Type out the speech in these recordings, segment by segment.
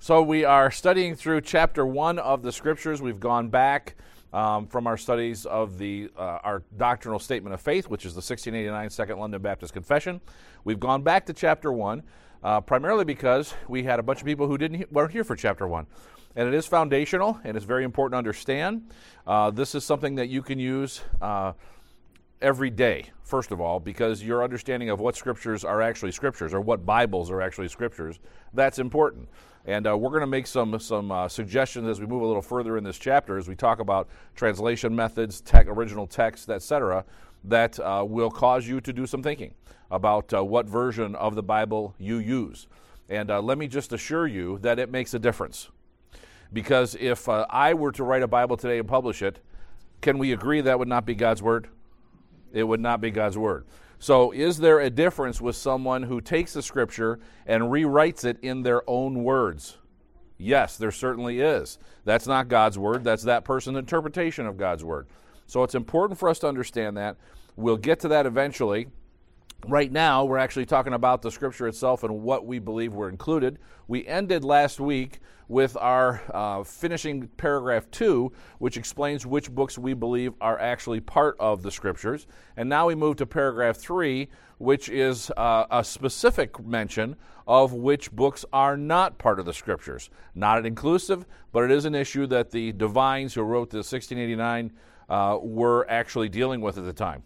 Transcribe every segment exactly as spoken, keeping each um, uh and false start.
So we are studying through chapter one of the Scriptures. We've gone back um, from our studies of the uh, our doctrinal statement of faith, which is the sixteen eighty-nine Second London Baptist Confession. We've gone back to chapter one, uh, primarily because we had a bunch of people who didn't he- weren't here for chapter one. And it is foundational, and it's very important to understand. Uh, this is something that you can use uh, every day, first of all, because your understanding of what Scriptures are actually Scriptures, or what Bibles are actually Scriptures, that's important. And uh, we're going to make some some uh, suggestions as we move a little further in this chapter, as we talk about translation methods, tech, original text, et cetera, that uh, will cause you to do some thinking about uh, what version of the Bible you use. And uh, let me just assure you that it makes a difference. Because if uh, I were to write a Bible today and publish it, can we agree that would not be God's Word? It would not be God's Word. So is there a difference with someone who takes the Scripture and rewrites it in their own words? Yes, there certainly is. That's not God's Word. That's that person's interpretation of God's Word. So it's important for us to understand that. We'll get to that eventually. Right now, we're actually talking about the Scripture itself and what we believe were included. We ended last week with our uh, finishing paragraph two, which explains which books we believe are actually part of the Scriptures. And now we move to paragraph three, which is uh, a specific mention of which books are not part of the Scriptures. Not an inclusive, but it is an issue that the divines who wrote the sixteen eighty-nine uh, were actually dealing with at the time.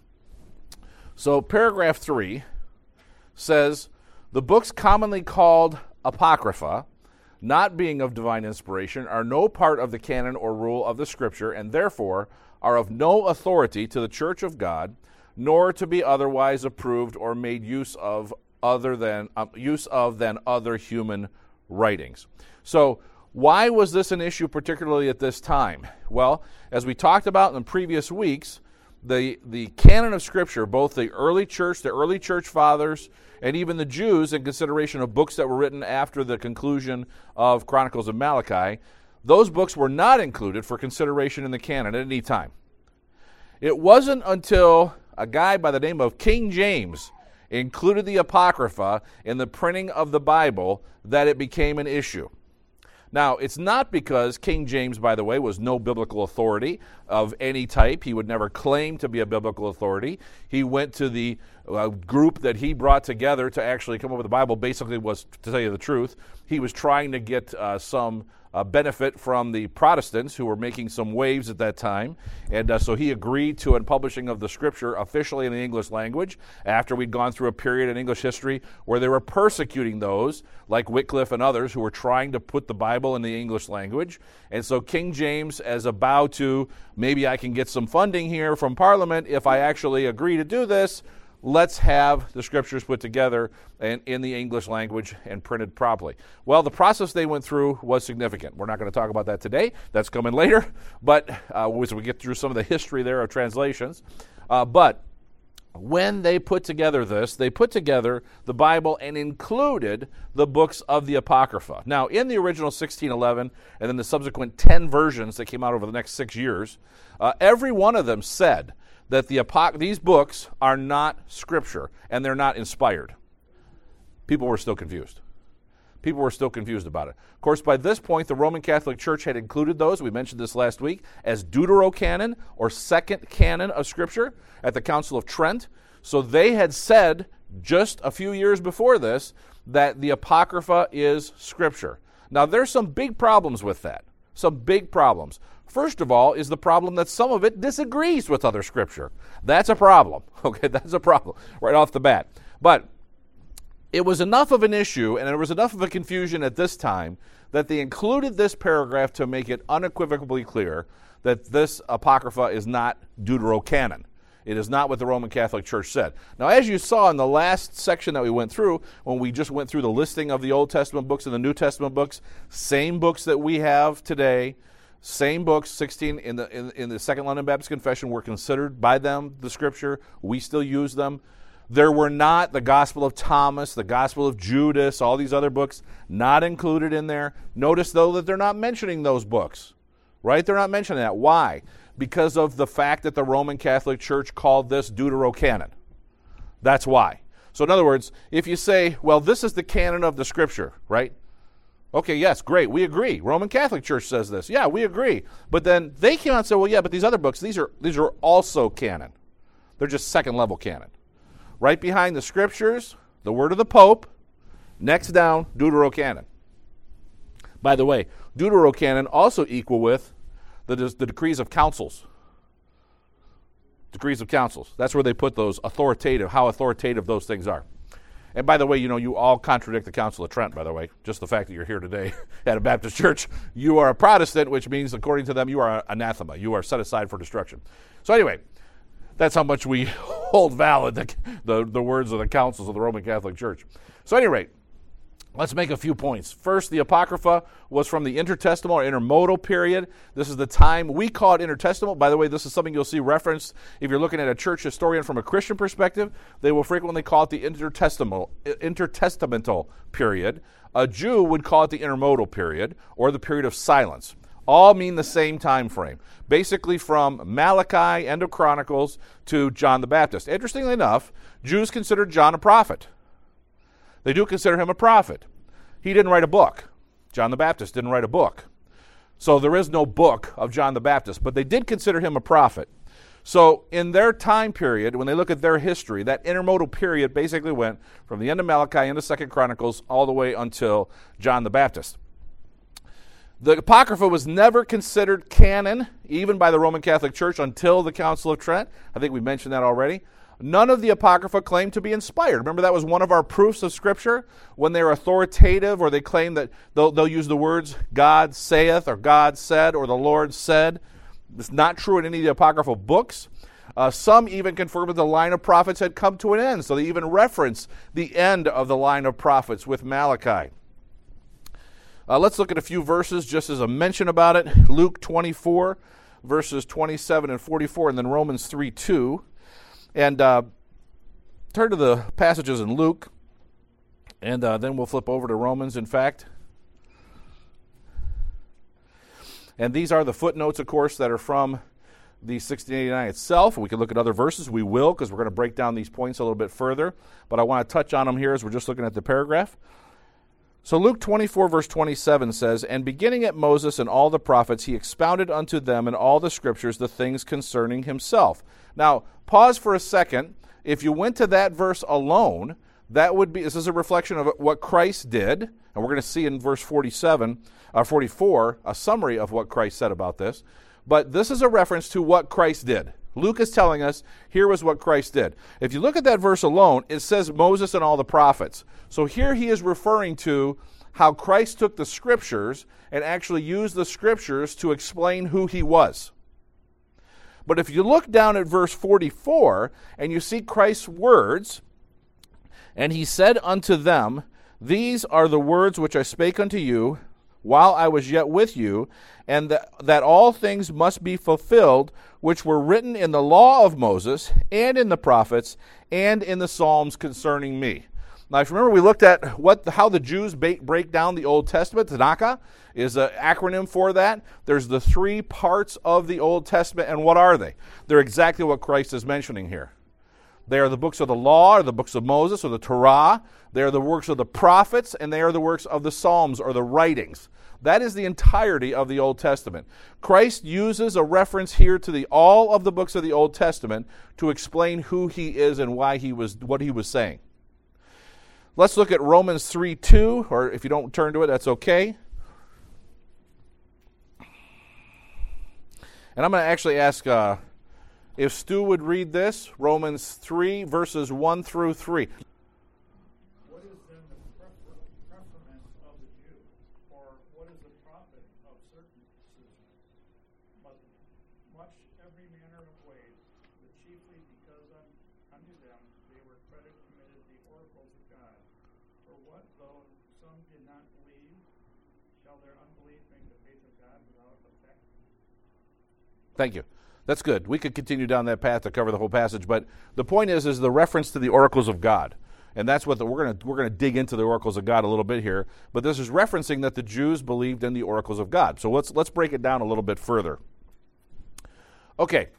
So paragraph three says, the books commonly called Apocrypha, not being of divine inspiration, are no part of the canon or rule of the Scripture, and therefore are of no authority to the Church of God, nor to be otherwise approved or made use of other than uh, use of than other human writings. So why was this an issue particularly at this time? Well, as we talked about in previous weeks, The the canon of Scripture, both the early church, the early church fathers, and even the Jews, in consideration of books that were written after the conclusion of Chronicles of Malachi, those books were not included for consideration in the canon at any time. It wasn't until a guy by the name of King James included the Apocrypha in the printing of the Bible that it became an issue. Now, it's not because King James, by the way, was no biblical authority of any type. He would never claim to be a biblical authority. He went to the uh, group that he brought together to actually come up with the Bible, basically was, to tell you the truth, he was trying to get uh, some uh, benefit from the Protestants who were making some waves at that time. And uh, so he agreed to a publishing of the Scripture officially in the English language after we'd gone through a period in English history where they were persecuting those, like Wycliffe and others, who were trying to put the Bible in the English language. And so King James, as a bow to, maybe I can get some funding here from Parliament if I actually agree to do this, let's have the Scriptures put together in, in the English language and printed properly. Well, the process they went through was significant. We're not going to talk about that today. That's coming later. But uh, as we get through some of the history there of translations. Uh, but when they put together this, they put together the Bible and included the books of the Apocrypha. Now, in the original sixteen eleven and then the subsequent ten versions that came out over the next six years, uh, every one of them said that the apoc- these books are not Scripture and they're not inspired. People were still confused. People were still confused about it. Of course, by this point, the Roman Catholic Church had included those, we mentioned this last week, as Deuterocanon, or second canon of Scripture, at the Council of Trent. So they had said, just a few years before this, that the Apocrypha is Scripture. Now, there's some big problems with that. Some big problems. First of all is the problem that some of it disagrees with other Scripture. That's a problem. Okay, that's a problem right off the bat. But it was enough of an issue and there was enough of a confusion at this time that they included this paragraph to make it unequivocally clear that this Apocrypha is not Deuterocanon. It is not what the Roman Catholic Church said. Now, as you saw in the last section that we went through, when we just went through the listing of the Old Testament books and the New Testament books, same books that we have today, same books, sixteen in the in, in the Second London Baptist Confession were considered by them the Scripture. We still use them. There were not the Gospel of Thomas, the Gospel of Judas, all these other books not included in there. Notice, though, that they're not mentioning those books, right? They're not mentioning that. Why? Because of the fact that the Roman Catholic Church called this Deuterocanon. That's why. So in other words, if you say, well, this is the canon of the Scripture, right? Okay, yes, great, we agree. Roman Catholic Church says this. Yeah, we agree. But then they came out and said, well, yeah, but these other books, these are these are also canon. They're just second level canon. Right behind the Scriptures, the word of the Pope, next down, Deuterocanon. By the way, Deuterocanon also equal with the, the decrees of councils. Decrees of councils. That's where they put those authoritative, how authoritative those things are. And by the way, you know, you all contradict the Council of Trent, by the way. Just the fact that you're here today at a Baptist church. You are a Protestant, which means, according to them, you are anathema. You are set aside for destruction. So anyway, that's how much we hold valid the, the, the words of the councils of the Roman Catholic Church. So at any rate, let's make a few points. First, the Apocrypha was from the intertestamental or intermodal period. This is the time we call it intertestamental. By the way, this is something you'll see referenced if you're looking at a church historian from a Christian perspective. They will frequently call it the intertestamental, intertestamental period. A Jew would call it the intermodal period or the period of silence. All mean the same time frame. Basically from Malachi, end of Chronicles, to John the Baptist. Interestingly enough, Jews considered John a prophet. They do consider him a prophet. He didn't write a book. John the Baptist didn't write a book. So there is no book of John the Baptist, but they did consider him a prophet. So in their time period, when they look at their history, that intermodal period basically went from the end of Malachi into Second Chronicles all the way until John the Baptist. The Apocrypha was never considered canon, even by the Roman Catholic Church, until the Council of Trent. I think we mentioned that already. None of the Apocrypha claimed to be inspired. Remember, that was one of our proofs of Scripture, when they're authoritative or they claim that they'll, they'll use the words God saith or God said or the Lord said. It's not true in any of the Apocryphal books. Uh, some even confirm that the line of prophets had come to an end, so they even reference the end of the line of prophets with Malachi. Uh, let's look at a few verses just as a mention about it. Luke twenty-four, verses twenty-seven and forty-four, and then Romans three two. And uh, turn to the passages in Luke, and uh, then we'll flip over to Romans, in fact. And these are the footnotes, of course, that are from the sixteen eighty-nine itself. We can look at other verses. We will, because we're going to break down these points a little bit further. But I want to touch on them here as we're just looking at the paragraph. So Luke twenty-four, verse twenty-seven says, "And beginning at Moses and all the prophets, he expounded unto them in all the Scriptures the things concerning himself." Now, pause for a second. If you went to that verse alone, that would be, this is a reflection of what Christ did, and we're going to see in verse forty-seven, uh, forty-four, a summary of what Christ said about this. But this is a reference to what Christ did. Luke is telling us, here was what Christ did. If you look at that verse alone, it says Moses and all the prophets. So here he is referring to how Christ took the Scriptures and actually used the Scriptures to explain who he was. But if you look down at verse forty-four and you see Christ's words, "And he said unto them, These are the words which I spake unto you while I was yet with you, and that, that all things must be fulfilled which were written in the law of Moses and in the prophets and in the Psalms concerning me." Now, if you remember, we looked at what how the Jews ba- break down the Old Testament. Tanakh is an acronym for that. There's the three parts of the Old Testament, and what are they? They're exactly what Christ is mentioning here. They are the books of the law, or the books of Moses, or the Torah. They are the works of the prophets, and they are the works of the Psalms, or the writings. That is the entirety of the Old Testament. Christ uses a reference here to the all of the books of the Old Testament to explain who he is and why he was what he was saying. Let's look at Romans three two, or if you don't turn to it, that's okay. And I'm going to actually ask uh, if Stu would read this, Romans three, verses one through three. What is then the prefer- preference of the Jew, or what is the profit of circumcision? But much every manner of ways, but chiefly because un- unto them they were credit committed the oracles of God. For what though some did not believe, shall their unbelief make the faith of God without effect? Thank you. That's good. We could continue down that path to cover the whole passage, but the point is, is the reference to the oracles of God, and that's what the, we're going to we're going to dig into the oracles of God a little bit here. But this is referencing that the Jews believed in the oracles of God. So let's let's break it down a little bit further. Okay.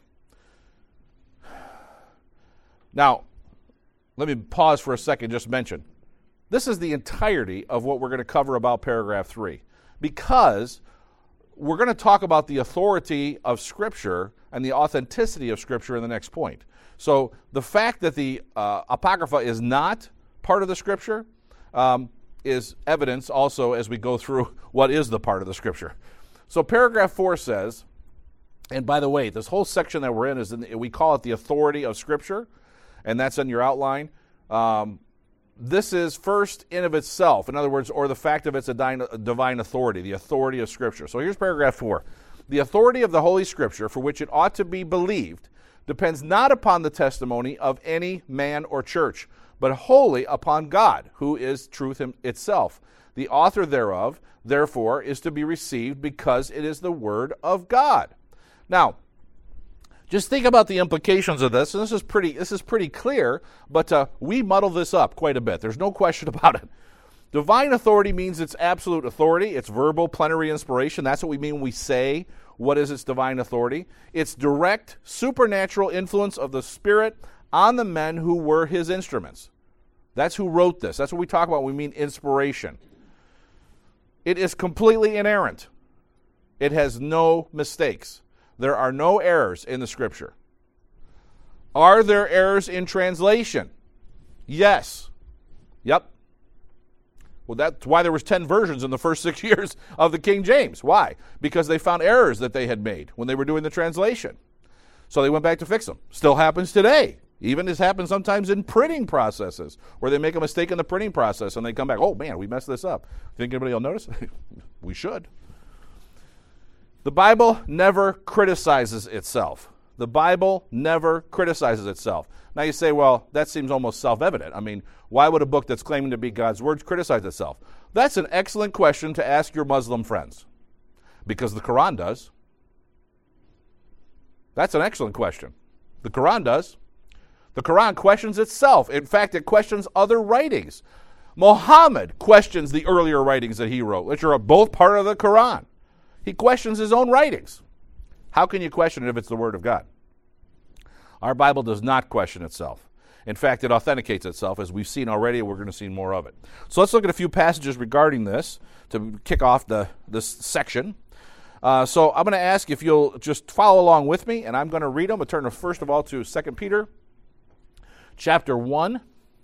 Now, let me pause for a second. Just mention this is the entirety of what we're going to cover about paragraph three, because we're going to talk about the authority of Scripture and the authenticity of Scripture in the next point. So the fact that the uh, Apocrypha is not part of the Scripture um, is evidence also as we go through what is the part of the Scripture. So paragraph four says, and by the way, this whole section that we're in, is in, we call it the authority of Scripture, and that's in your outline. Um, this is first in of itself, in other words, or the fact of its divine authority, the authority of Scripture. So here's paragraph four. The authority of the Holy Scripture, for which it ought to be believed, depends not upon the testimony of any man or church, but wholly upon God, who is truth itself. The author thereof, therefore, is to be received because it is the Word of God. Now, just think about the implications of this, and this is pretty, this is pretty clear, but uh, we muddle this up quite a bit. There's no question about it. Divine authority means it's absolute authority. It's verbal, plenary inspiration. That's what we mean when we say, what is its divine authority? It's direct, supernatural influence of the Spirit on the men who were his instruments. That's who wrote this. That's what we talk about when we mean inspiration. It is completely inerrant. It has no mistakes. There are no errors in the Scripture. Are there errors in translation? Yes. Yep. Well, that's why there was ten versions in the first six years of the King James. Why? Because they found errors that they had made when they were doing the translation. So they went back to fix them. Still happens today. Even this happens sometimes in printing processes, where they make a mistake in the printing process and they come back, oh man, we messed this up. Think anybody will notice? We should. The Bible never criticizes itself. The Bible never criticizes itself. Now you say, well, that seems almost self-evident. I mean, why would a book that's claiming to be God's Word criticize itself? That's an excellent question to ask your Muslim friends, because the Quran does. That's an excellent question. The Quran does. The Quran questions itself. In fact, it questions other writings. Muhammad questions the earlier writings that he wrote, which are both part of the Quran. He questions his own writings. How can you question it if it's the Word of God? Our Bible does not question itself. In fact, it authenticates itself, as we've seen already, and we're going to see more of it. So let's look at a few passages regarding this to kick off the this section. Uh, so I'm going to ask if you'll just follow along with me, and I'm going to read them. I'll turn to, first of all to Second Peter chapter one.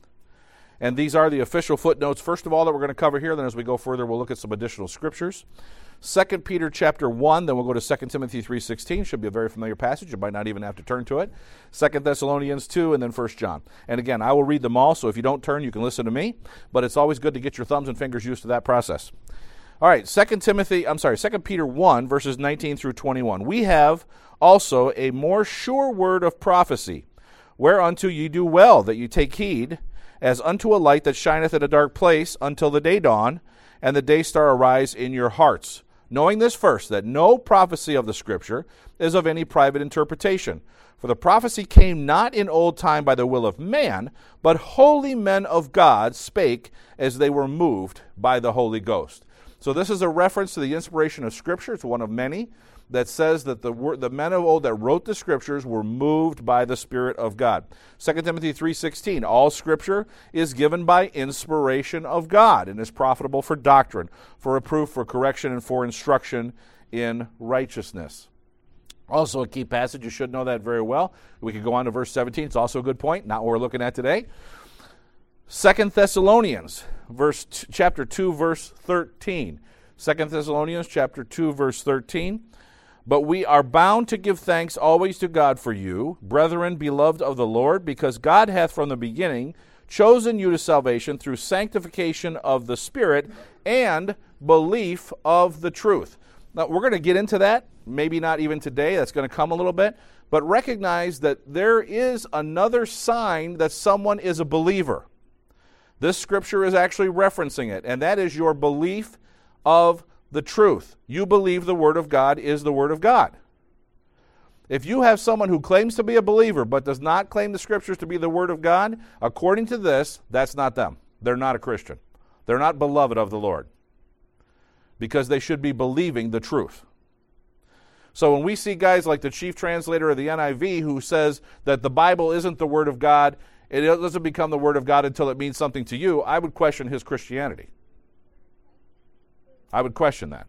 And these are the official footnotes, first of all, that we're going to cover here. Then as we go further, we'll look at some additional scriptures. Second Peter chapter one, then we'll go to Second Timothy three sixteen. Should be a very familiar passage. You might not even have to turn to it. Second Thessalonians two, and then First John. And again, I will read them all, so if you don't turn, you can listen to me. But it's always good to get your thumbs and fingers used to that process. All right, Second Timothy, I'm sorry, Second Peter one, verses nineteen through twenty-one. We have also a more sure word of prophecy, whereunto ye do well that you take heed, as unto a light that shineth in a dark place, until the day dawn, and the day star arise in your hearts. Knowing this first, that no prophecy of the Scripture is of any private interpretation. For the prophecy came not in old time by the will of man, but holy men of God spake as they were moved by the Holy Ghost. So this is a reference to the inspiration of Scripture. It's one of many that says that the the men of old that wrote the Scriptures were moved by the Spirit of God. Second Timothy three sixteen, all Scripture is given by inspiration of God and is profitable for doctrine, for reproof, for correction, and for instruction in righteousness. Also a key passage, you should know that very well. We could go on to verse seventeen. It's also a good point, not what we're looking at today. Second Thessalonians, verse t- chapter two, verse thirteen. Second Thessalonians chapter two, verse thirteen. But we are bound to give thanks always to God for you, brethren, beloved of the Lord, because God hath from the beginning chosen you to salvation through sanctification of the Spirit and belief of the truth. Now, we're going to get into that, maybe not even today. That's going to come a little bit. But recognize that there is another sign that someone is a believer. This scripture is actually referencing it, and that is your belief of the truth. You believe the Word of God is the Word of God. If you have someone who claims to be a believer but does not claim the Scriptures to be the Word of God, according to this, that's not them. They're not a Christian. They're not beloved of the Lord, because they should be believing the truth. So when we see guys like the chief translator of the N I V who says that the Bible isn't the Word of God, it doesn't become the Word of God until it means something to you, I would question his Christianity. I would question that.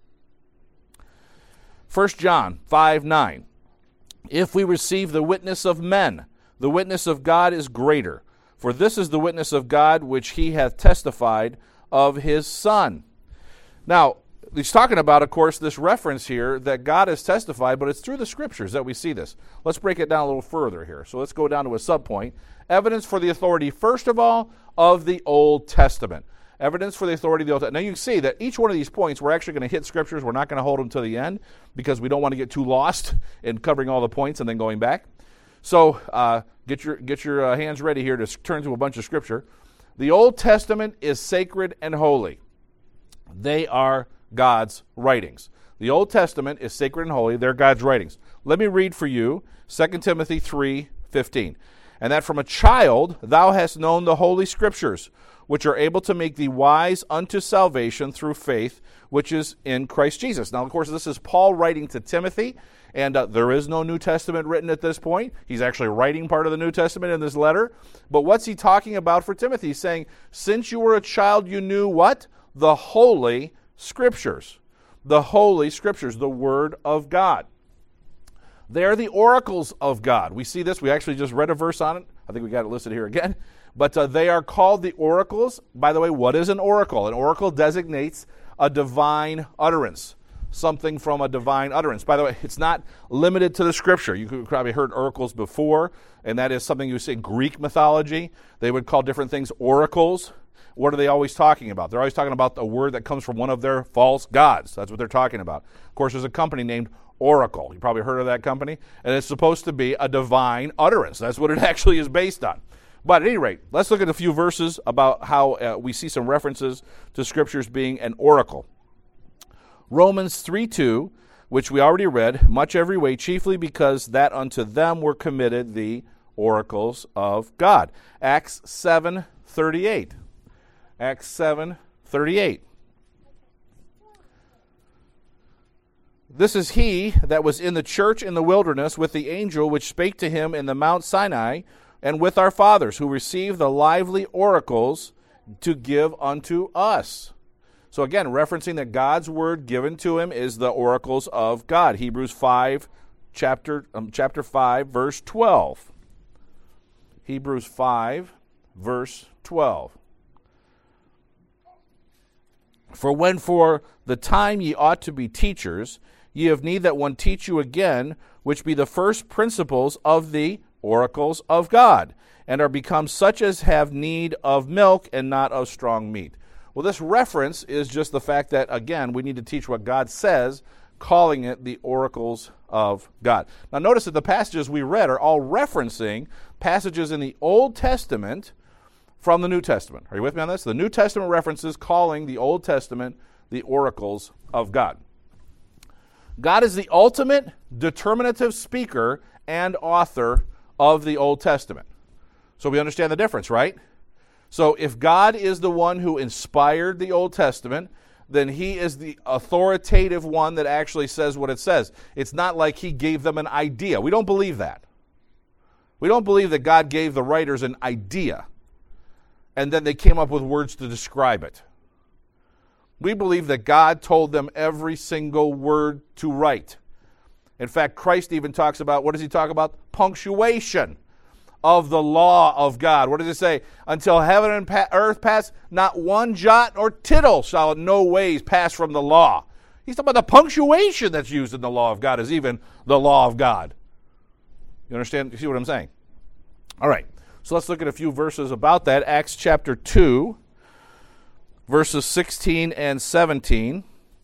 First John five nine. If we receive the witness of men, the witness of God is greater. For this is the witness of God which he hath testified of his Son. Now, he's talking about, of course, this reference here that God has testified, but it's through the Scriptures that we see this. Let's break it down a little further here. So let's go down to a subpoint. Evidence for the authority, first of all, of the Old Testament. Evidence for the authority of the Old Testament. Now you can see that each one of these points, we're actually going to hit Scriptures. We're not going to hold them to the end because we don't want to get too lost in covering all the points and then going back. So uh, get your, get your uh, hands ready here to turn to a bunch of Scripture. The Old Testament is sacred and holy. They are God's writings. The Old Testament is sacred and holy. They're God's writings. Let me read for you Second Timothy three fifteen. And that from a child thou hast known the holy Scriptures, which are able to make thee wise unto salvation through faith, which is in Christ Jesus. Now, of course, this is Paul writing to Timothy, and uh, there is no New Testament written at this point. He's actually writing part of the New Testament in this letter. But what's he talking about for Timothy? He's saying, since you were a child, you knew what? The Holy Scriptures. The Holy Scriptures, the Word of God. They are the oracles of God. We see this. We actually just read a verse on it. I think we got it listed here again. But uh, they are called the oracles. By the way, what is an oracle? An oracle designates a divine utterance, something from a divine utterance. By the way, it's not limited to the Scripture. You could probably heard oracles before, and that is something you see in Greek mythology. They would call different things oracles. What are they always talking about? They're always talking about the word that comes from one of their false gods. That's what they're talking about. Of course, there's a company named Oracle. You probably heard of that company. And it's supposed to be a divine utterance. That's what it actually is based on. But at any rate, let's look at a few verses about how uh, we see some references to Scriptures being an oracle. Romans three two, which we already read, much every way, chiefly because that unto them were committed the oracles of God. Acts seven thirty-eight. Acts seven thirty-eight. This is he that was in the church in the wilderness with the angel which spake to him in the Mount Sinai, and with our fathers, who received the lively oracles to give unto us. So again, referencing that God's word given to him is the oracles of God. Hebrews five, chapter, um, chapter five, verse twelve. Hebrews five, verse twelve. For when for the time ye ought to be teachers, ye have need that one teach you again, which be the first principles of the oracles of God, and are become such as have need of milk and not of strong meat. Well, this reference is just the fact that, again, we need to teach what God says, calling it the oracles of God. Now, notice that the passages we read are all referencing passages in the Old Testament from the New Testament. Are you with me on this? The New Testament references calling the Old Testament the oracles of God. God is the ultimate determinative speaker and author of the Old Testament. So we understand the difference, right? So if God is the one who inspired the Old Testament, then he is the authoritative one that actually says what it says. It's not like he gave them an idea. We don't believe that. We don't believe that God gave the writers an idea and then they came up with words to describe it. We believe that God told them every single word to write. In fact, Christ even talks about, what does he talk about? Punctuation of the law of God. What does it say? Until heaven and pa- earth pass, not one jot or tittle shall in no ways pass from the law. He's talking about the punctuation that's used in the law of God is even the law of God. You understand? You see what I'm saying? All right. So let's look at a few verses about that. Acts chapter two, verses sixteen and seventeen.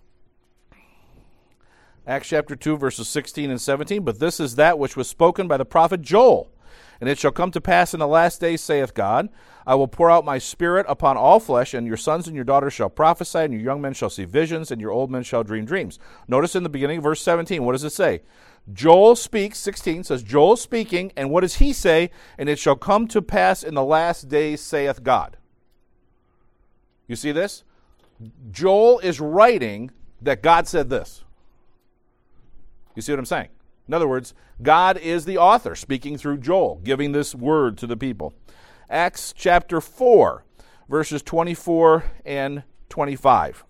Acts chapter two, verses sixteen and seventeen. But this is that which was spoken by the prophet Joel. And it shall come to pass in the last days, saith God, I will pour out my spirit upon all flesh, and your sons and your daughters shall prophesy, and your young men shall see visions, and your old men shall dream dreams. Notice in the beginning, verse seventeen, what does it say? Joel speaks, sixteen says, Joel speaking, and what does he say? And it shall come to pass in the last days, saith God. You see this? Joel is writing that God said this. You see what I'm saying? In other words, God is the author, speaking through Joel, giving this word to the people. Acts chapter four, verses twenty-four and twenty-five.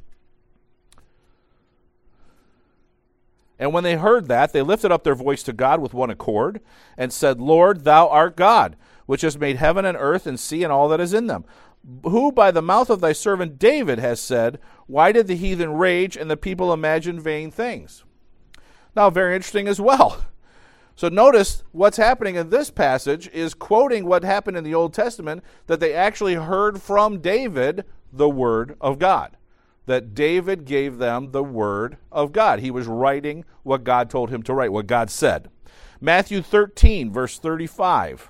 And when they heard that, they lifted up their voice to God with one accord, and said, Lord, thou art God, which hast made heaven and earth and sea and all that is in them, who by the mouth of thy servant David has said, why did the heathen rage and the people imagine vain things? Now, very interesting as well. So notice what's happening in this passage is quoting what happened in the Old Testament, that they actually heard from David the word of God. That David gave them the word of God. He was writing what God told him to write, what God said. Matthew thirteen, verse thirty-five.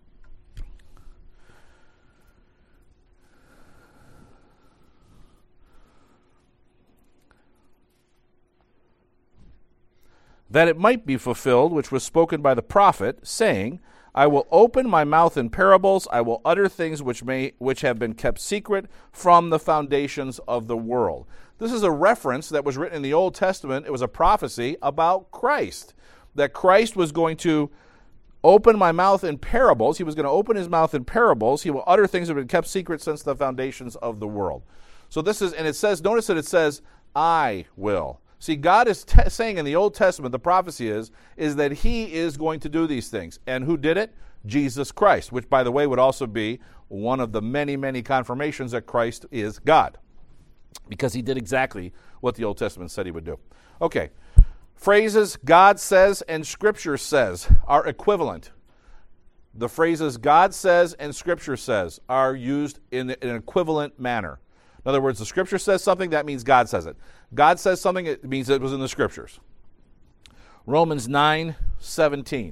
That it might be fulfilled, which was spoken by the prophet, saying, I will open my mouth in parables, I will utter things which may which have been kept secret from the foundations of the world. This is a reference that was written in the Old Testament. It was a prophecy about Christ, that Christ was going to open my mouth in parables. He was going to open his mouth in parables. He will utter things that have been kept secret since the foundations of the world. So this is, and it says, notice that it says, I will. See, God is te- saying in the Old Testament, the prophecy is, is that he is going to do these things. And who did it? Jesus Christ, which, by the way, would also be one of the many, many confirmations that Christ is God, because he did exactly what the Old Testament said he would do. Okay, phrases God says and Scripture says are equivalent. The phrases God says and Scripture says are used in an equivalent manner. In other words, the Scripture says something, that means God says it. God says something, it means it was in the Scriptures. Romans nine seventeen.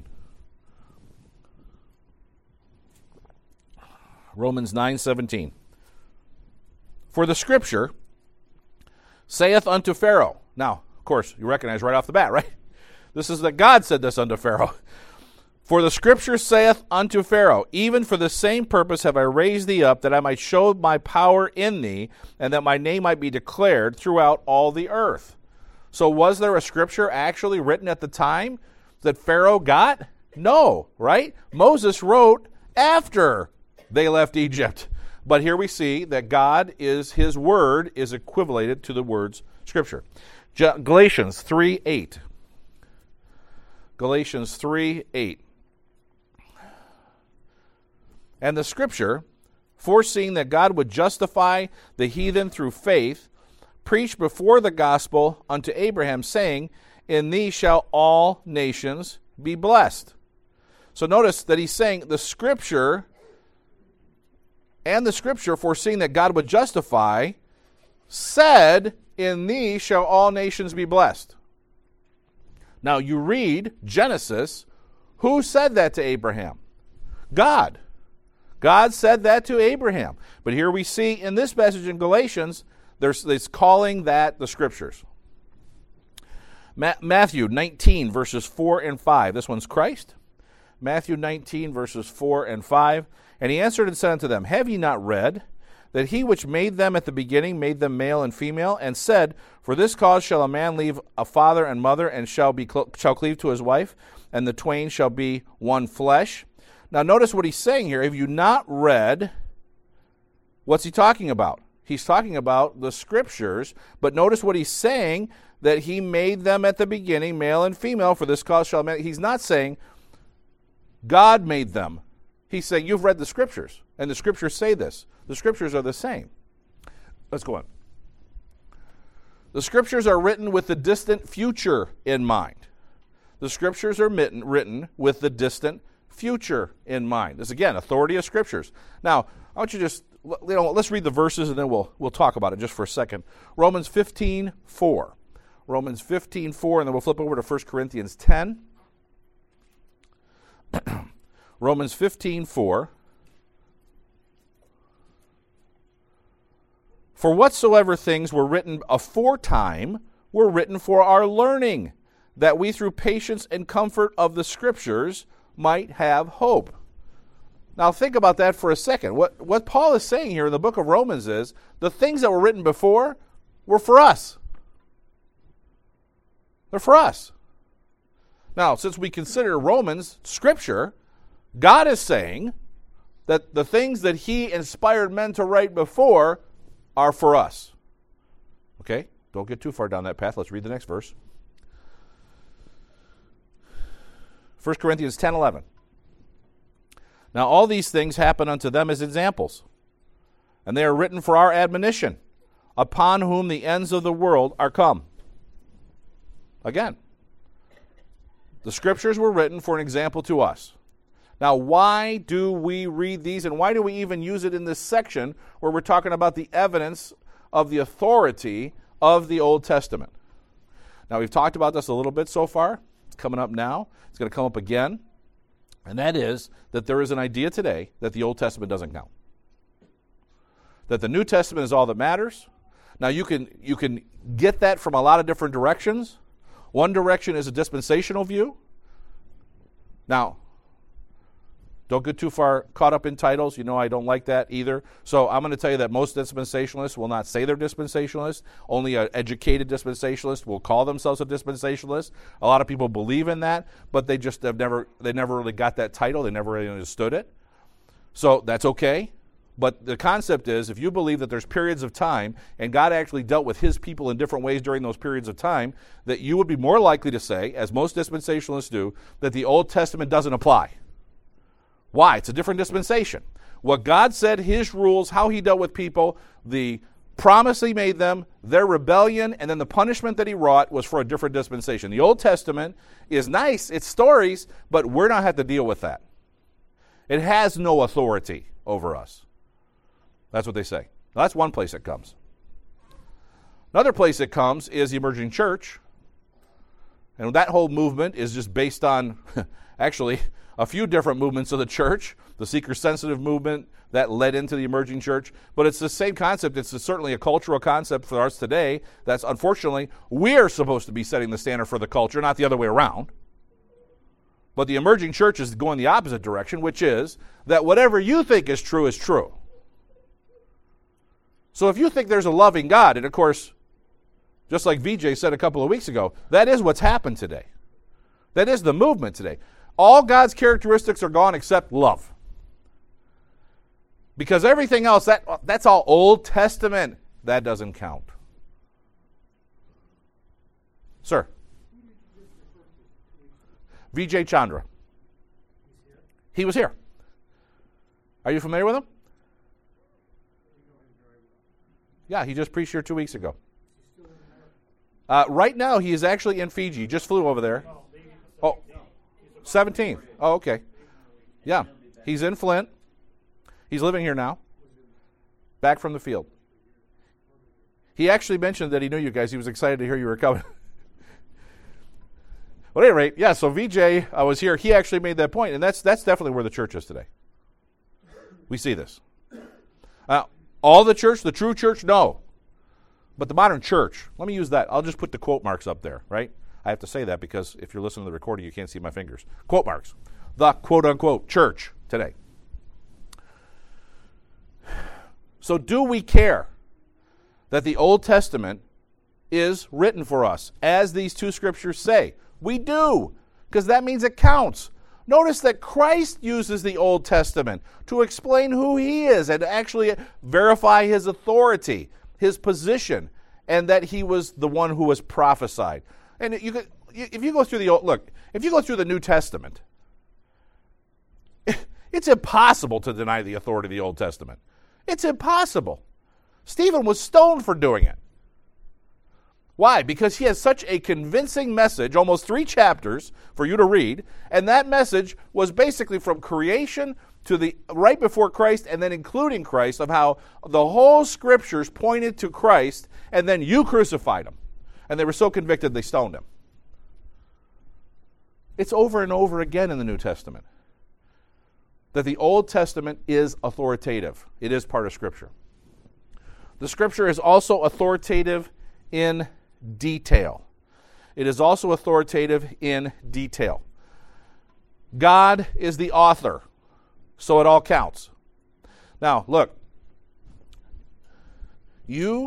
Romans nine seventeen. For the Scripture saith unto Pharaoh. Now, of course, you recognize right off the bat, right? This is that God said this unto Pharaoh. For the Scripture saith unto Pharaoh, even for the same purpose have I raised thee up, that I might show my power in thee, and that my name might be declared throughout all the earth. So was there a Scripture actually written at the time that Pharaoh got? No, right? Moses wrote after they left Egypt. But here we see that God is, his word is equivalated to the words Scripture. Galatians three eight. Galatians three eight. And the Scripture, foreseeing that God would justify the heathen through faith, preached before the gospel unto Abraham, saying, in thee shall all nations be blessed. So notice that he's saying the Scripture, and the Scripture, foreseeing that God would justify, said, in thee shall all nations be blessed. Now you read Genesis, who said that to Abraham? God. God said that to Abraham. But here we see in this passage in Galatians, there's it's calling that the Scriptures. Ma- Matthew nineteen, verses four and five. This one's Christ. Matthew nineteen, verses four and five. And he answered and said unto them, have ye not read that he which made them at the beginning made them male and female, and said, for this cause shall a man leave a father and mother, and shall be cl- shall cleave to his wife, and the twain shall be one flesh. Now notice what he's saying here. Have you not read, what's he talking about? He's talking about the Scriptures, but notice what he's saying, that he made them at the beginning, male and female, for this cause shall a man. He's not saying God made them. He's saying you've read the Scriptures, and the Scriptures say this. The Scriptures are the same. Let's go on. The Scriptures are written with the distant future in mind. The Scriptures are written with the distant future in mind. This, again, authority of Scriptures. Now, I want you to just, you know, let's read the verses and then we'll we'll talk about it just for a second. Romans fifteen four. Romans fifteen four, and then we'll flip over to First Corinthians ten. Romans fifteen four. For whatsoever things were written aforetime were written for our learning, that we through patience and comfort of the Scriptures might have hope. Now think about that for a second. What, what Paul is saying here in the book of Romans is the things that were written before were for us. They're for us. Now, since we consider Romans Scripture, God is saying that the things that he inspired men to write before are for us. Okay? Don't get too far down that path. Let's read the next verse. First Corinthians ten eleven. Now all these things happen unto them as examples, and they are written for our admonition, upon whom the ends of the world are come. Again, the Scriptures were written for an example to us. Now, why do we read these, and why do we even use it in this section where we're talking about the evidence of the authority of the Old Testament? Now, we've talked about this a little bit so far. It's coming up now. It's going to come up again. And that is that there is an idea today that the Old Testament doesn't count. That the New Testament is all that matters. Now, you can, you can get that from a lot of different directions. One direction is a dispensational view. Now, don't get too far caught up in titles. You know I don't like that either. So I'm going to tell you that most dispensationalists will not say they're dispensationalists. Only an educated dispensationalist will call themselves a dispensationalist. A lot of people believe in that, but they just have never they never really got that title. They never really understood it. So that's okay. But the concept is, if you believe that there's periods of time, and God actually dealt with his people in different ways during those periods of time, that you would be more likely to say, as most dispensationalists do, that the Old Testament doesn't apply. Why? It's a different dispensation. What God said, his rules, how he dealt with people, the promise he made them, their rebellion, and then the punishment that he wrought was for a different dispensation. The Old Testament is nice, it's stories, but we're not have to deal with that. It has no authority over us. That's what they say. Now, that's one place it comes. Another place it comes is the emerging church. And that whole movement is just based on, actually, a few different movements of the church. The seeker-sensitive movement that led into the emerging church. But it's the same concept. It's certainly a cultural concept for us today. That's, unfortunately, we're supposed to be setting the standard for the culture, not the other way around. But the emerging church is going the opposite direction, which is that whatever you think is true is true. So if you think there's a loving God, and of course, just like V J said a couple of weeks ago, that is what's happened today. That is the movement today. All God's characteristics are gone except love. Because everything else, that that's all Old Testament. That doesn't count. Sir? V J Chandra. He was here. Are you familiar with him? Yeah, he just preached here two weeks ago. Uh, right now, he is actually in Fiji. He just flew over there. Oh, seventeenth. Oh, okay. Yeah, he's in Flint. He's living here now. Back from the field. He actually mentioned that he knew you guys. He was excited to hear you were coming. Well, at any rate, yeah, so V J uh, was here. He actually made that point, and that's that's definitely where the church is today. We see this. Uh, all the church, the true church, no. But the modern church, let me use that. I'll just put the quote marks up there, right? I have to say that because if you're listening to the recording, you can't see my fingers. Quote marks. The quote-unquote church today. So do we care that the Old Testament is written for us, as these two scriptures say? We do, because that means it counts. Notice that Christ uses the Old Testament to explain who he is and to actually verify his authority, his position, and that he was the one who was prophesied. And you could, if you go through the old, look, if you go through the New Testament, it's impossible to deny the authority of the Old Testament. It's impossible. Stephen was stoned for doing it. Why? Because he has such a convincing message, almost three chapters for you to read, and that message was basically from creation to the right before Christ and then including Christ, of how the whole scriptures pointed to Christ, and then you crucified him. And they were so convicted they stoned him. It's over and over again in the New Testament that the Old Testament is authoritative. It is part of Scripture. The Scripture is also authoritative in detail. It is also authoritative in detail. God is the author, so it all counts. Now, look, you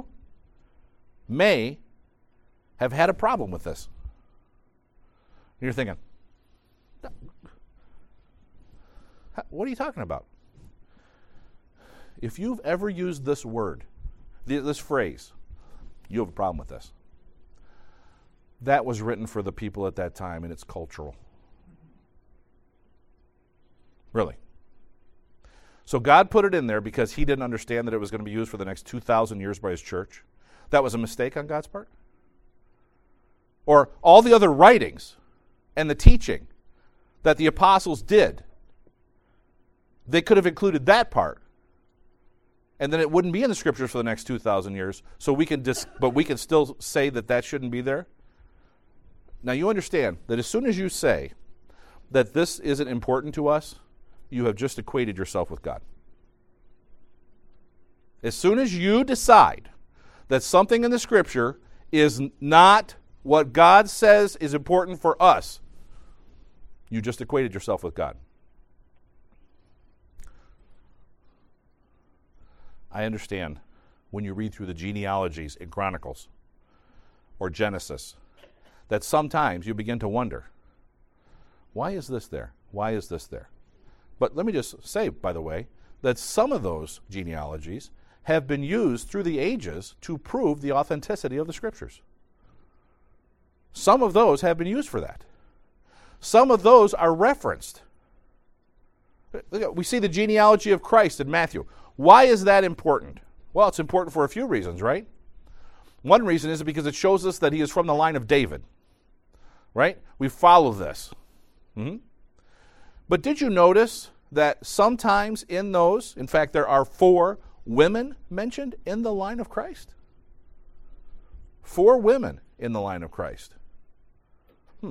may have had a problem with this. You're thinking, What are you talking about? If you've ever used this word, this phrase, you have a problem with this. That was written for the people at that time, and it's cultural. Really. So God put it in there because he didn't understand that it was going to be used for the next two thousand years by his church. That was a mistake on God's part? Or all the other writings and the teaching that the apostles did, they could have included that part. And then it wouldn't be in the scriptures for the next two thousand years. So we can dis- but we can still say that that shouldn't be there. Now you understand that as soon as you say that this isn't important to us, you have just equated yourself with God. As soon as you decide that something in the scripture is not what God says is important for us, you just equated yourself with God. I understand when you read through the genealogies in Chronicles or Genesis that sometimes you begin to wonder, why is this there? Why is this there? But let me just say, by the way, that some of those genealogies have been used through the ages to prove the authenticity of the scriptures. Some of those have been used for that. Some of those are referenced. We see the genealogy of Christ in Matthew. Why is that important? Well, it's important for a few reasons, right? One reason is because it shows us that he is from the line of David, right? We follow this. Mm-hmm. But did you notice that sometimes in those, in fact, there are four women mentioned in the line of Christ? Four women in the line of Christ. Hmm.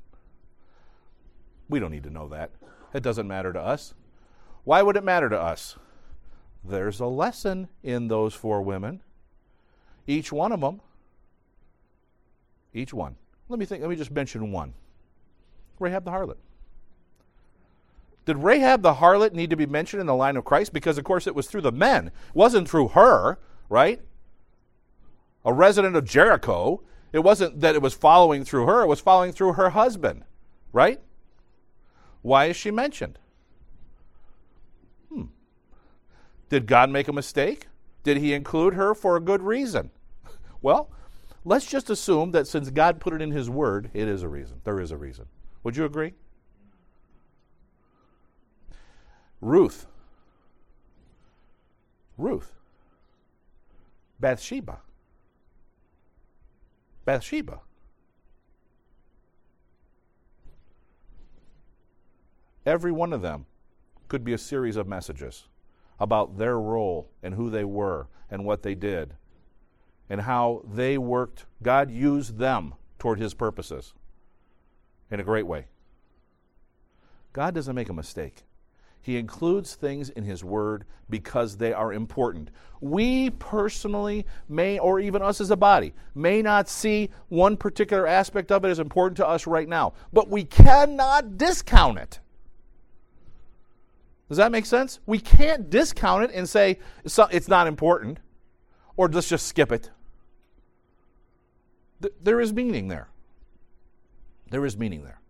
We don't need to know that. It doesn't matter to us. Why would it matter to us? There's a lesson in those four women. Each one of them. Each one. Let me think. Let me just mention one. Rahab the harlot. Did Rahab the harlot need to be mentioned in the line of Christ? Because, of course, it was through the men. It wasn't through her, right? A resident of Jericho. It wasn't that it was following through her. It was following through her husband, right? Why is she mentioned? Hmm. Did God make a mistake? Did he include her for a good reason? Well, let's just assume that since God put it in his word, it is a reason. There is a reason. Would you agree? Ruth. Ruth. Bathsheba. Bathsheba. Every one of them could be a series of messages about their role and who they were and what they did and how they worked. God used them toward his purposes in a great way. God doesn't make a mistake. He includes things in his word because they are important. We personally may, or even us as a body, may not see one particular aspect of it as important to us right now, but we cannot discount it. Does that make sense? We can't discount it and say it's not important, or let's just skip it. There is meaning there. There is meaning there.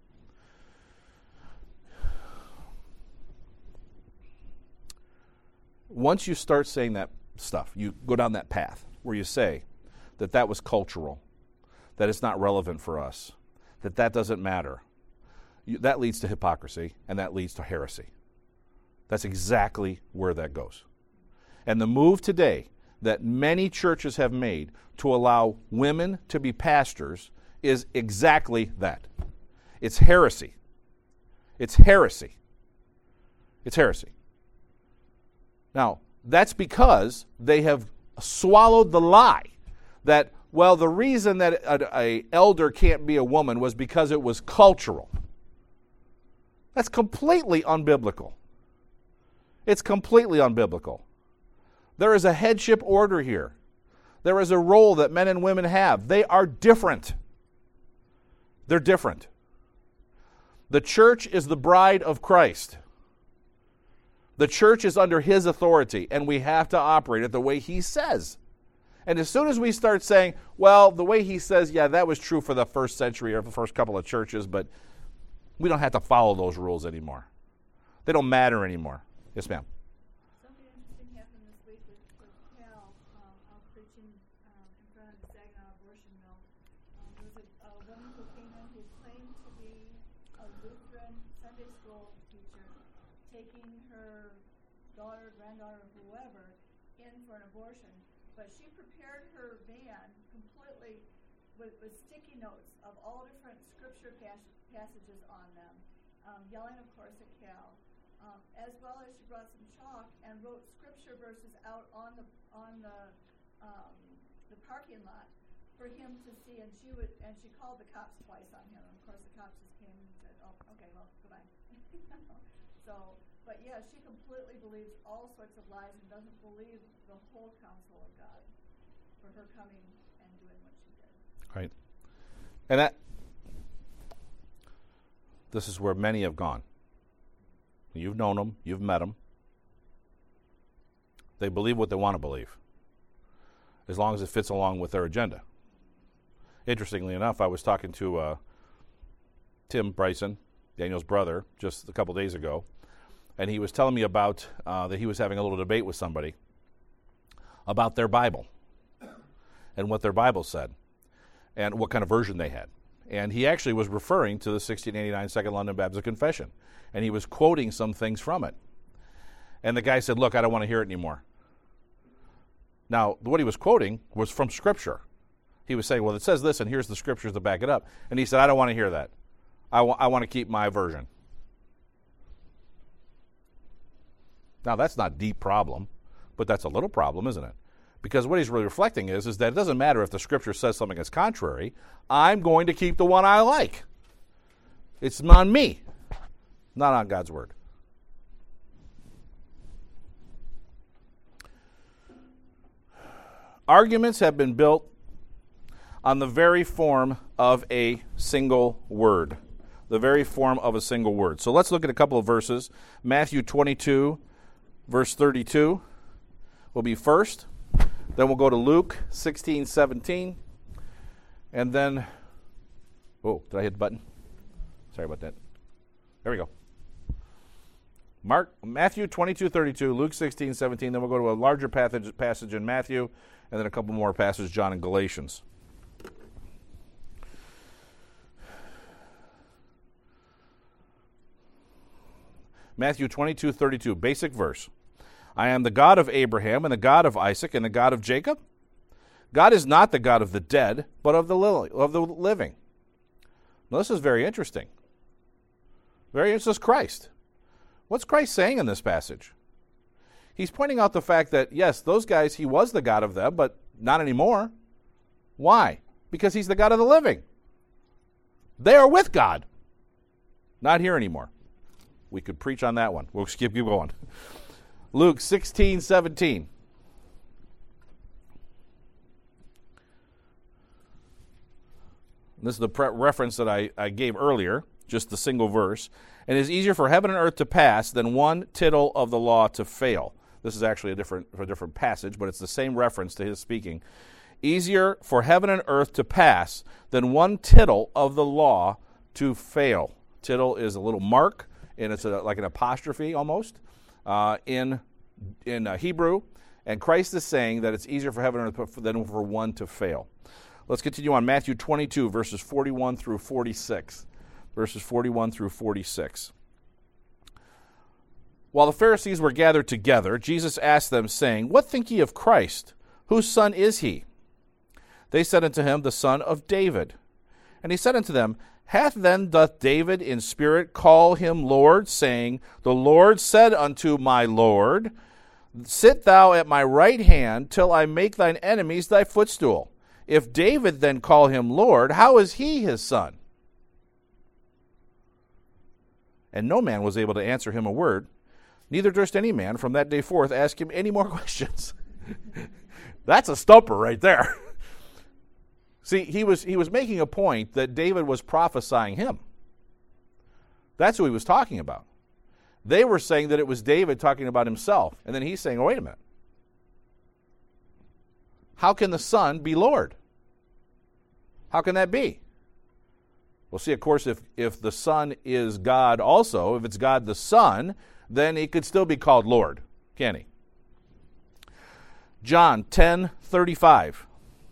Once you start saying that stuff, you go down that path where you say that that was cultural, that it's not relevant for us, that that doesn't matter, you, that leads to hypocrisy, and that leads to heresy. That's exactly where that goes. And the move today that many churches have made to allow women to be pastors is exactly that. It's heresy. It's heresy. It's heresy. Now, that's because they have swallowed the lie that, well, the reason that an elder can't be a woman was because it was cultural. That's completely unbiblical. It's completely unbiblical. There is a headship order here. There is a role that men and women have. They are different. They're different. The church is the bride of Christ. The church is under his authority, and we have to operate it the way he says. And as soon as we start saying, well, the way he says, yeah, that was true for the first century or the first couple of churches, but we don't have to follow those rules anymore. They don't matter anymore. Yes, ma'am. Something interesting happened this week with, with Cal. Um, I was preaching um, in front of the Saginaw abortion mill. Um, there was a, a woman who came in who claimed to be a Lutheran Sunday school teacher, taking her daughter, granddaughter, whoever, in for an abortion. But she prepared her van completely with, with sticky notes of all different scripture pas- passages on them, um, yelling, of course, at Cal. Um, as well as she brought some chalk and wrote scripture verses out on the on the um, the parking lot for him to see, and she would and she called the cops twice on him. And of course, the cops just came and said, "Oh, okay, well, goodbye." So, but yeah, she completely believes all sorts of lies and doesn't believe the whole counsel of God for her coming and doing what she did. Right, and that this is where many have gone. You've known them. You've met them. They believe what they want to believe, as long as it fits along with their agenda. Interestingly enough, I was talking to uh, Tim Bryson, Daniel's brother, just a couple days ago, and he was telling me about uh, that he was having a little debate with somebody about their Bible and what their Bible said and what kind of version they had. And he actually was referring to the sixteen eighty-nine Second London Baptist Confession. And he was quoting some things from it. And the guy said, look, I don't want to hear it anymore. Now, what he was quoting was from Scripture. He was saying, well, it says this, and here's the Scriptures to back it up. And he said, I don't want to hear that. I, wa- I want to keep my version. Now, that's not a deep problem, but that's a little problem, isn't it? Because what he's really reflecting is, is that it doesn't matter if the Scripture says something that's contrary. I'm going to keep the one I like. It's on me, not on God's Word. Arguments have been built on the very form of a single word. The very form of a single word. So let's look at a couple of verses. Matthew twenty-two, verse thirty-two will be first. Then we'll go to Luke sixteen seventeen. And then, oh, did I hit the button? Sorry about that. There we go. Mark, Matthew twenty-two thirty-two, Luke sixteen seventeen. Then we'll go to a larger passage, passage in Matthew, and then a couple more passages, John and Galatians. Matthew twenty-two thirty-two, basic verse. I am the God of Abraham and the God of Isaac and the God of Jacob. God is not the God of the dead, but of the li- of the living. Now, this is very interesting. Very interesting. This is Christ. What's Christ saying in this passage? He's pointing out the fact that, yes, those guys, he was the God of them, but not anymore. Why? Because he's the God of the living. They are with God. Not here anymore. We could preach on that one. We'll skip, keep going. Luke sixteen seventeen. This is the pre- reference that I, I gave earlier, just the single verse. And it is easier for heaven and earth to pass than one tittle of the law to fail. This is actually a different, a different passage, but it's the same reference to his speaking. Easier for heaven and earth to pass than one tittle of the law to fail. Tittle is a little mark, and it's a, like an apostrophe almost uh, in, in uh, Hebrew. And Christ is saying that it's easier for heaven and earth than for one to fail. Let's continue on Matthew twenty-two, verses forty-one through forty-six. Verses forty-one through forty-six. While the Pharisees were gathered together, Jesus asked them, saying, What think ye of Christ? Whose son is he? They said unto him, The son of David. And he said unto them, Hath then doth David in spirit call him Lord, saying, The Lord said unto my Lord, Sit thou at my right hand, till I make thine enemies thy footstool. If David then call him Lord, how is he his son? And no man was able to answer him a word, neither durst any man from that day forth ask him any more questions. That's a stumper right there. See, he was he was making a point that David was prophesying him. That's who he was talking about. They were saying that it was David talking about himself, and then he's saying, oh, wait a minute. How can the Son be Lord? How can that be? Well, see, of course, if, if the Son is God also, if it's God the Son, then he could still be called Lord, can he? John ten thirty-five.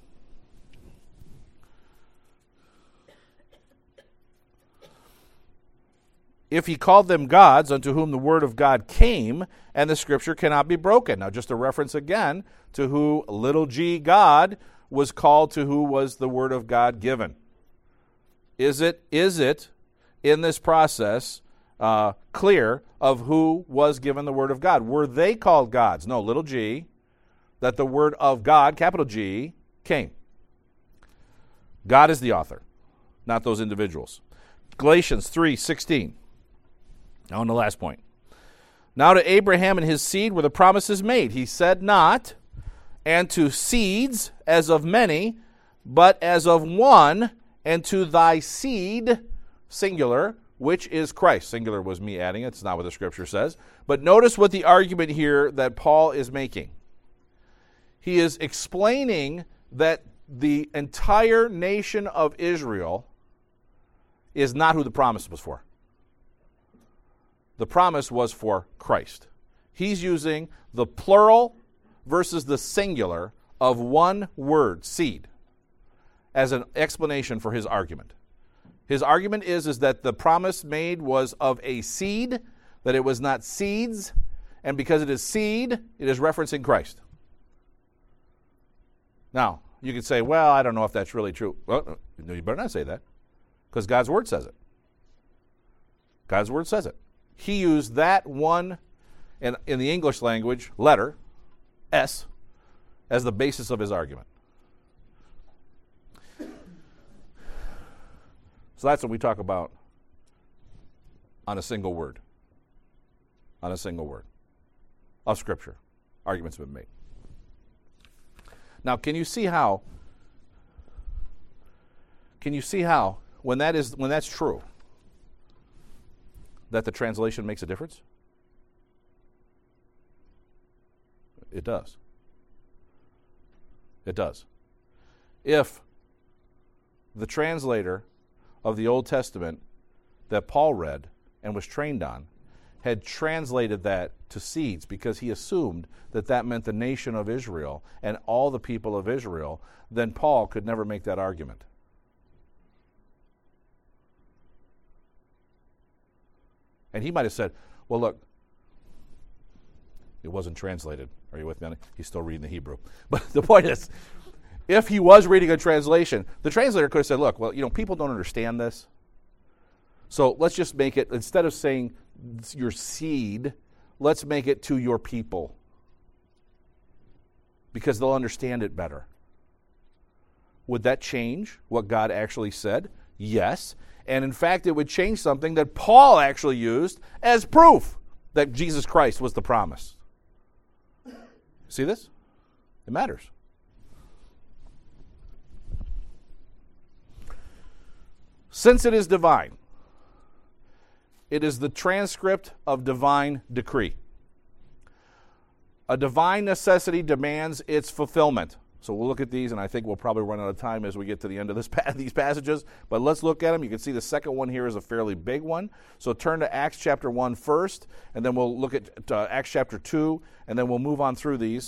If he called them gods, unto whom the word of God came, and the scripture cannot be broken. Now, just a reference again to who little g God was called, to who was the word of God given. Is it, is it in this process uh, clear of who was given the word of God? Were they called gods? No, little g, that the word of God, capital G, came. God is the author, not those individuals. Galatians three sixteen. Now on the last point. Now to Abraham and his seed were the promises made. He said not, and to seeds as of many, but as of one, and to thy seed, singular, which is Christ. Singular was me adding it. It's not what the scripture says. But notice what the argument here that Paul is making. He is explaining that the entire nation of Israel is not who the promise was for. The promise was for Christ. He's using the plural versus the singular of one word, seed, as an explanation for his argument. His argument is, is that the promise made was of a seed, that it was not seeds, and because it is seed, it is referencing Christ. Now, you could say, well, I don't know if that's really true. Well, you better not say that, because God's word says it. God's word says it. He used that one, in, in the English language, letter, S, as the basis of his argument. So that's what we talk about on a single word. On a single word of Scripture. Arguments have been made. Now, can you see how, can you see how, when that is when that's true, that the translation makes a difference? It does. It does. If the translator of the Old Testament that Paul read and was trained on had translated that to seeds because he assumed that that meant the nation of Israel and all the people of Israel, then Paul could never make that argument. And he might have said, well, look, it wasn't translated. Are you with me? He's still reading the Hebrew. But the point is, if he was reading a translation, the translator could have said, look, well, you know, people don't understand this. So let's just make it, instead of saying your seed, let's make it to your people. Because they'll understand it better. Would that change what God actually said? Yes. And in fact, it would change something that Paul actually used as proof that Jesus Christ was the promise. See this? It matters. Since it is divine, it is the transcript of divine decree. A divine necessity demands its fulfillment. So we'll look at these, and I think we'll probably run out of time as we get to the end of this these passages. But let's look at them. You can see the second one here is a fairly big one. So turn to Acts chapter one first, and then we'll look at uh, Acts chapter two, and then we'll move on through these.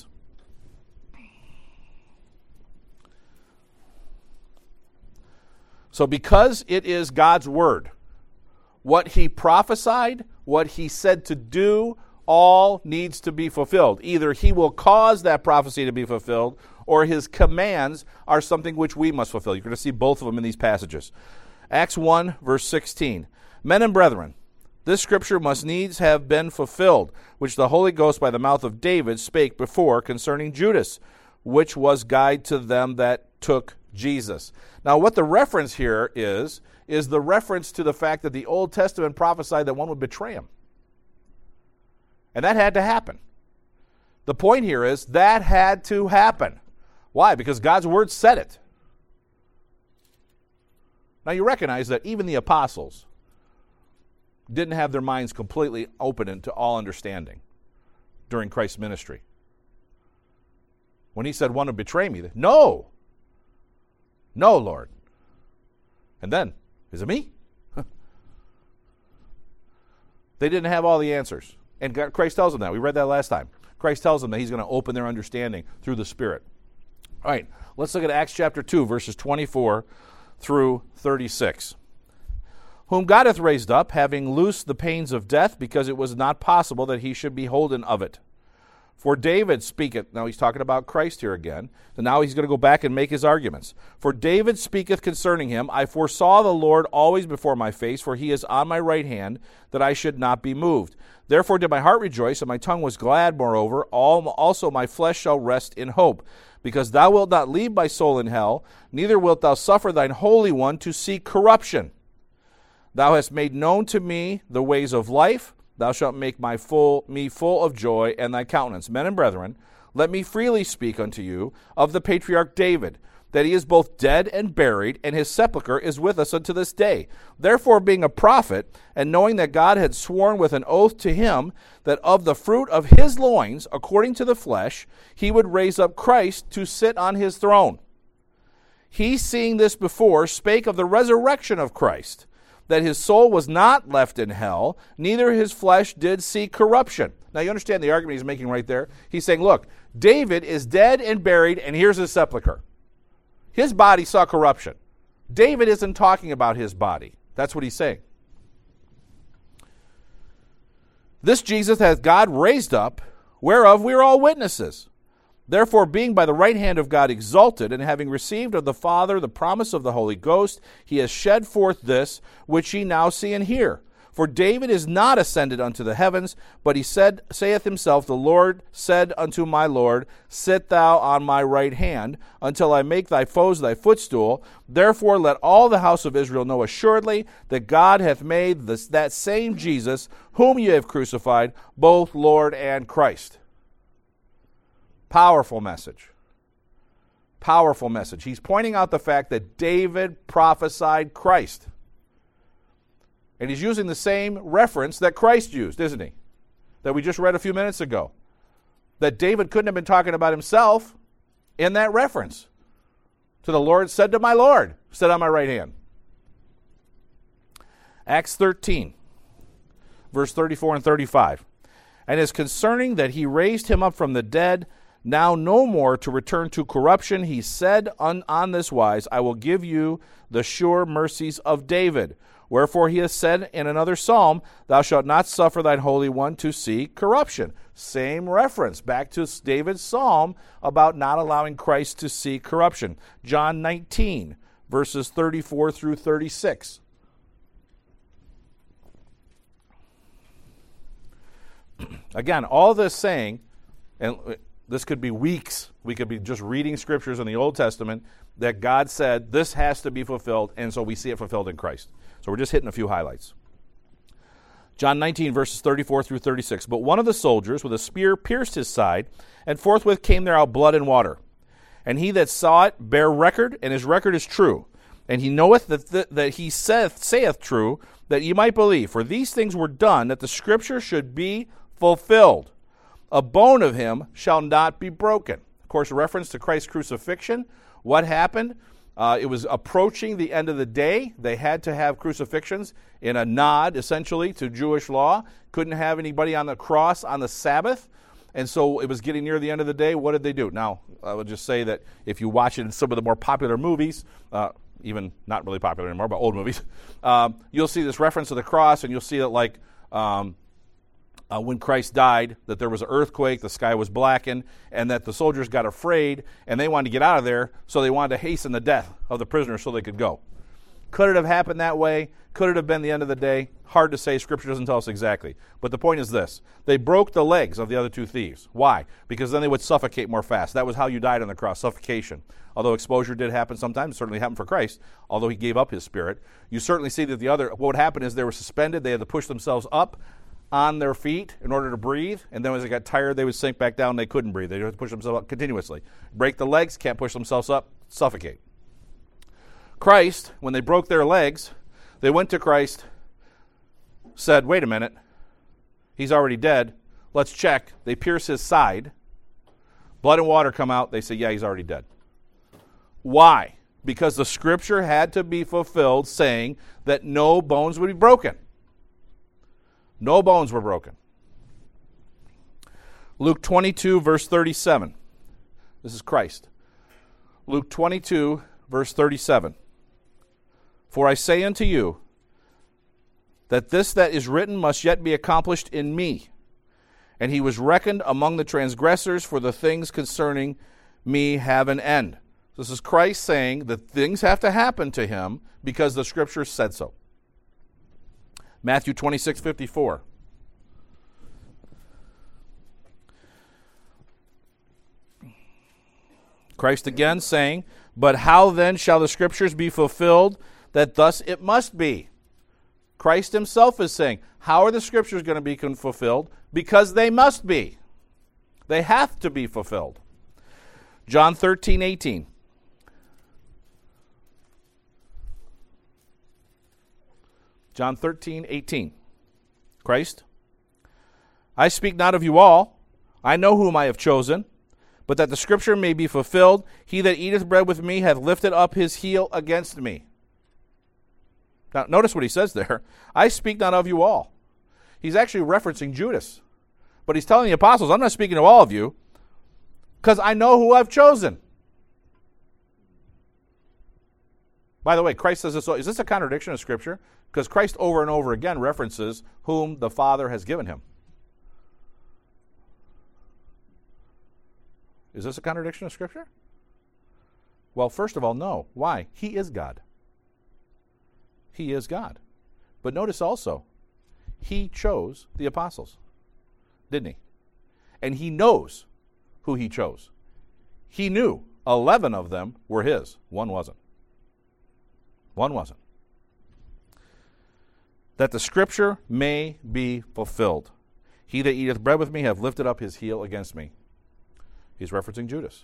So because it is God's word, what he prophesied, what he said to do, all needs to be fulfilled. Either he will cause that prophecy to be fulfilled, or his commands are something which we must fulfill. You're going to see both of them in these passages. Acts one, verse sixteen. Men and brethren, this scripture must needs have been fulfilled, which the Holy Ghost by the mouth of David spake before concerning Judas, which was guide to them that took Jesus. Now, what the reference here is, is the reference to the fact that the Old Testament prophesied that one would betray him. And that had to happen. The point here is that had to happen. Why? Because God's word said it. Now you recognize that even the apostles didn't have their minds completely open to all understanding during Christ's ministry. When he said, one would betray me, no! No, Lord. And then, is it me? They didn't have all the answers. And God, Christ tells them that. We read that last time. Christ tells them that he's going to open their understanding through the Spirit. All right, let's look at Acts chapter two, verses twenty-four through thirty-six. Whom God hath raised up, having loosed the pains of death, because it was not possible that he should be holden of it. For David speaketh, now he's talking about Christ here again, so now he's going to go back and make his arguments. For David speaketh concerning him, I foresaw the Lord always before my face, for he is on my right hand, that I should not be moved. Therefore did my heart rejoice, and my tongue was glad. Moreover, all, also my flesh shall rest in hope. Because thou wilt not leave my soul in hell, neither wilt thou suffer thine Holy One to see corruption. Thou hast made known to me the ways of life. Thou shalt make my full, me full of joy and thy countenance. Men and brethren, let me freely speak unto you of the patriarch David, that he is both dead and buried, and his sepulchre is with us unto this day. Therefore, being a prophet, and knowing that God had sworn with an oath to him, that of the fruit of his loins, according to the flesh, he would raise up Christ to sit on his throne. He, seeing this before, spake of the resurrection of Christ, that his soul was not left in hell, neither his flesh did see corruption. Now you understand the argument he's making right there? He's saying, look, David is dead and buried, and here's his sepulcher. His body saw corruption. David isn't talking about his body. That's what he's saying. This Jesus hath God raised up, whereof we are all witnesses. Therefore, being by the right hand of God exalted, and having received of the Father the promise of the Holy Ghost, he has shed forth this, which ye now see and hear. For David is not ascended unto the heavens, but he said, saith himself, the Lord said unto my Lord, sit thou on my right hand, until I make thy foes thy footstool. Therefore let all the house of Israel know assuredly that God hath made this, that same Jesus, whom ye have crucified, both Lord and Christ. Powerful message. Powerful message. He's pointing out the fact that David prophesied Christ. And he's using the same reference that Christ used, isn't he? That we just read a few minutes ago. That David couldn't have been talking about himself in that reference. To the Lord said to my Lord, sit on my right hand. Acts thirteen, verse thirty-four and thirty-five. And is concerning that he raised him up from the dead, now no more to return to corruption, he said on, on this wise, I will give you the sure mercies of David. Wherefore he has said in another psalm, thou shalt not suffer thine Holy One to see corruption. Same reference back to David's psalm about not allowing Christ to see corruption. John nineteen, verses thirty-four through thirty-six. Again, all this saying, and this could be weeks, we could be just reading scriptures in the Old Testament, that God said this has to be fulfilled, and so we see it fulfilled in Christ. So we're just hitting a few highlights. John nineteen, verses thirty-four through thirty-six. But one of the soldiers with a spear pierced his side, and forthwith came there out blood and water. And he that saw it bare record, and his record is true. And he knoweth that, th- that he saith, saith true, that ye might believe. For these things were done, that the scripture should be fulfilled. A bone of him shall not be broken. Of course, a reference to Christ's crucifixion. What happened? Uh, it was approaching the end of the day. They had to have crucifixions in a nod, essentially, to Jewish law. Couldn't have anybody on the cross on the Sabbath. And so it was getting near the end of the day. What did they do? Now, I would just say that if you watch it in some of the more popular movies, uh, even not really popular anymore, but old movies, um, you'll see this reference to the cross, and you'll see that like um, uh, when Christ died, that there was an earthquake, the sky was blackened, and that the soldiers got afraid, and they wanted to get out of there, so they wanted to hasten the death of the prisoner so they could go. Could it have happened that way? Could it have been the end of the day? Hard to say. Scripture doesn't tell us exactly. But the point is this. They broke the legs of the other two thieves. Why? Because then they would suffocate more fast. That was how you died on the cross, suffocation. Although exposure did happen sometimes, it certainly happened for Christ, although he gave up his spirit. You certainly see that the other, what would happen is they were suspended. They had to push themselves up on their feet in order to breathe. And then as they got tired, they would sink back down and they couldn't breathe. They had to push themselves up continuously. Break the legs, can't push themselves up, suffocate. Christ, when they broke their legs, they went to Christ, said, wait a minute, he's already dead. Let's check. They pierce his side. Blood and water come out. They say, yeah, he's already dead. Why? Because the scripture had to be fulfilled saying that no bones would be broken. No bones were broken. Luke twenty-two, verse thirty-seven. This is Christ. Luke twenty-two, verse thirty-seven. For I say unto you, that this that is written must yet be accomplished in me. And he was reckoned among the transgressors, for the things concerning me have an end. This is Christ saying that things have to happen to him because the Scriptures said so. Matthew twenty-six, fifty-four. Christ again saying, but how then shall the Scriptures be fulfilled, that thus it must be? Christ himself is saying, how are the Scriptures going to be fulfilled? Because they must be. They have to be fulfilled. John thirteen, eighteen. John thirteen, eighteen. Christ, I speak not of you all. I know whom I have chosen, but that the Scripture may be fulfilled, he that eateth bread with me hath lifted up his heel against me. Now, notice what he says there. I speak not of you all. He's actually referencing Judas. But he's telling the apostles, I'm not speaking to all of you, because I know who I've chosen. By the way, Christ says this. Is this a contradiction of Scripture? Because Christ over and over again references whom the Father has given him. Is this a contradiction of Scripture? Well, first of all, no. Why? He is God. He is God. But notice also, he chose the apostles, didn't he? And he knows who he chose. He knew eleven of them were his. One wasn't. One wasn't. That the Scripture may be fulfilled. He that eateth bread with me hath lifted up his heel against me. He's referencing Judas.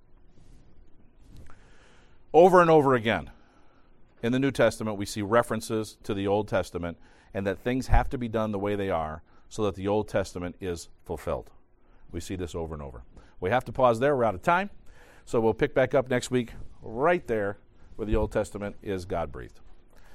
Over and over again, in the New Testament, we see references to the Old Testament and that things have to be done the way they are so that the Old Testament is fulfilled. We see this over and over. We have to pause there. We're out of time. So we'll pick back up next week right there where the Old Testament is God-breathed.